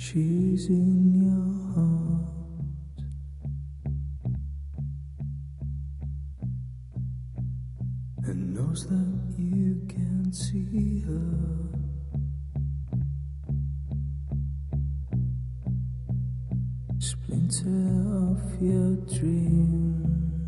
She's in your heart, and knows that you can see her. Splinter of your dream,